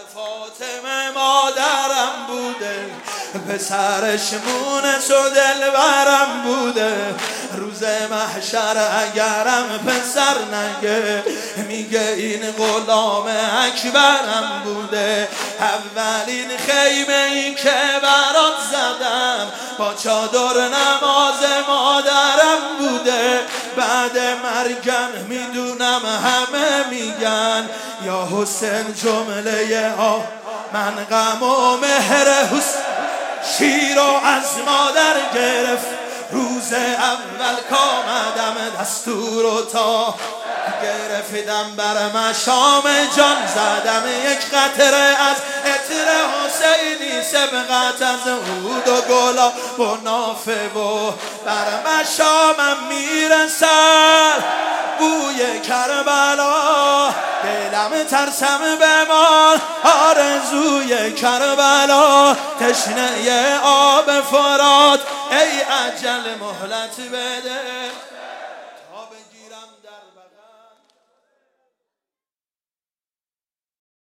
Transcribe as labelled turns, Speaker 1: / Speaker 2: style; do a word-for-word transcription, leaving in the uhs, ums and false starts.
Speaker 1: فاطمه مادرم بوده، پسرش مونس و دلبرم بوده. روز محشر اگرم پسر نگه، میگه این غلام اکبرم بوده. اولین خیمه ای که برات زدم با چادر نماز مادرم بوده. بعد مرگم میدونم همه میگن یا حسین جمله ها، من غم و مهر حسین شیر و از مادر گرفت. روز اول کامدم دستور و تا گرفتم بر مشام جان زدم یک قطره از عطر حسینی، سبقت از عود و گلا و نافه و بر مشامم میرسد بوی کربلا. دلم ترسم بمان آرزوی کربلا، تشنه آب فرات ای اجل مهلت بده.